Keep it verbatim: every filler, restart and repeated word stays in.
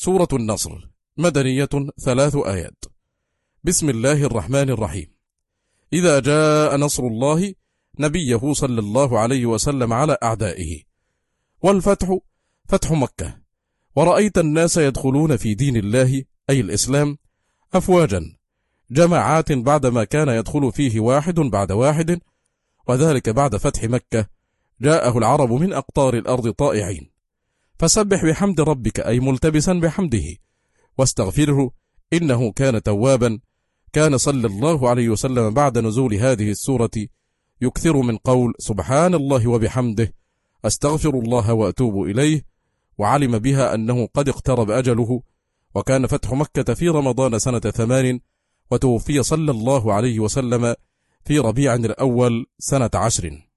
سورة النصر مدنية ثلاث آيات. بسم الله الرحمن الرحيم. إذا جاء نصر الله نبيه صلى الله عليه وسلم على أعدائه، والفتح فتح مكة، ورأيت الناس يدخلون في دين الله أي الإسلام أفواجا جماعات بعدما كان يدخل فيه واحد بعد واحد، وذلك بعد فتح مكة جاءه العرب من أقطار الأرض طائعين. فسبح بحمد ربك أي ملتبسا بحمده، واستغفره إنه كان توابا. كان صلى الله عليه وسلم بعد نزول هذه السورة يكثر من قول سبحان الله وبحمده أستغفر الله وأتوب إليه، وعلم بها أنه قد اقترب أجله. وكان فتح مكة في رمضان سنة ثمان، وتوفي صلى الله عليه وسلم في ربيع الأول سنة عشر.